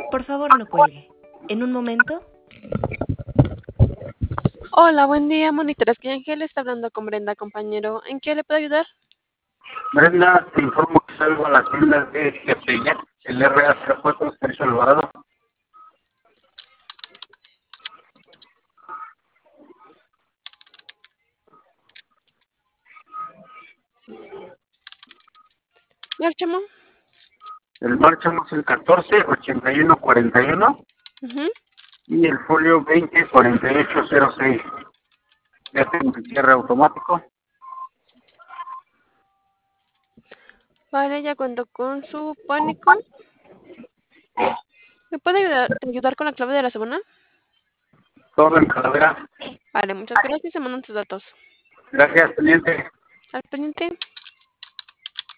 Por favor, no cuelgue. En un momento. Hola, buen día, monitores. Que Ángel está hablando con Brenda, compañero. ¿En qué le puedo ayudar? Brenda, te informo que salgo a la tienda de Cepellet, el RA04 Sergio Alvarado. Márchamo. El marchamos el 14-8141 y el folio 20-4806. Ya tengo el cierre automático. Vale, ya cuento con su pánico. ¿Me puede ayudar con la clave de la semana? Todo en calavera. Vale, muchas gracias. Se mandan sus datos. Gracias, teniente. Al pendiente.